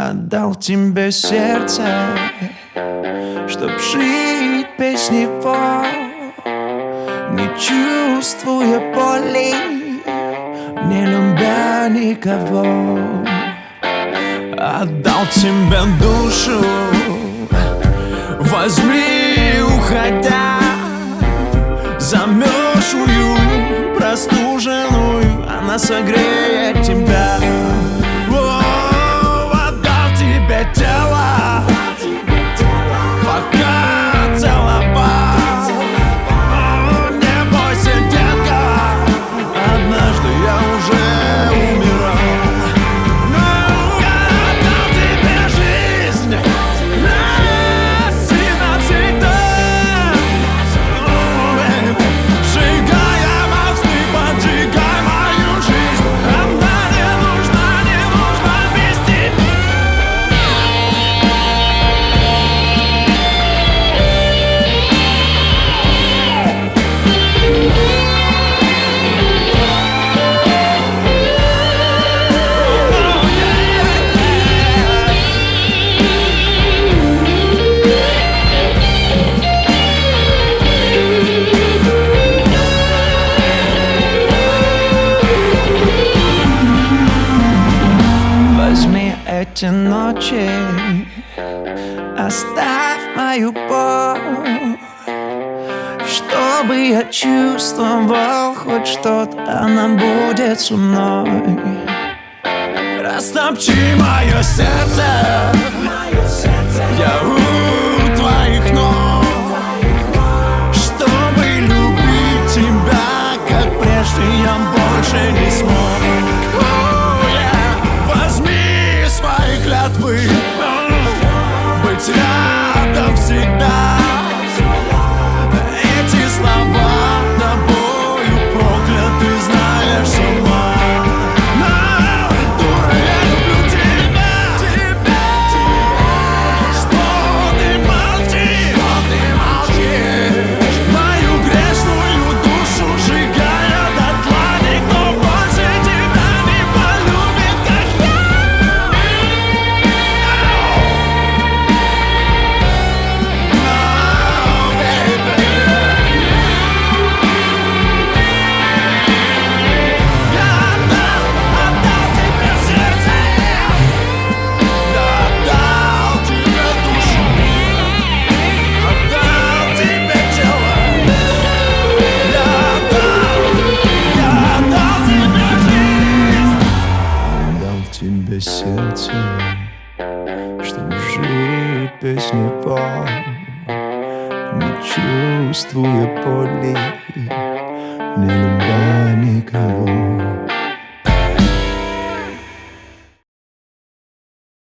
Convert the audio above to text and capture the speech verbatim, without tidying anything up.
Отдал тебе сердце, чтоб жить без него, не чувствуя боли, не любя никого. Отдал тебе душу, возьми, уходя, замерзшую, простуженную, она согреет тебя. О, отдал тебе тело, пока целовал. О, не бойся, детка, однажды я уже умирал. Эти ночи оставь мою боль, чтобы я чувствовал хоть что-то, она будет со мной. Растопчи мое сердце, я у твоих ног, чтобы любить тебя, как прежде я больше не смог. Клятвы быть рядом всегда. Эти слова тобою прокляты, знаешь сама. Но, дура, я люблю тебя, тебя, тебя. Что ты молчишь, что ты молчишь? Мою грешную душу сжигая дотла, никто больше тебя не полюбит, как я. Тебе сердце, чтоб жить без него, не чувствуя боли, не любя никого.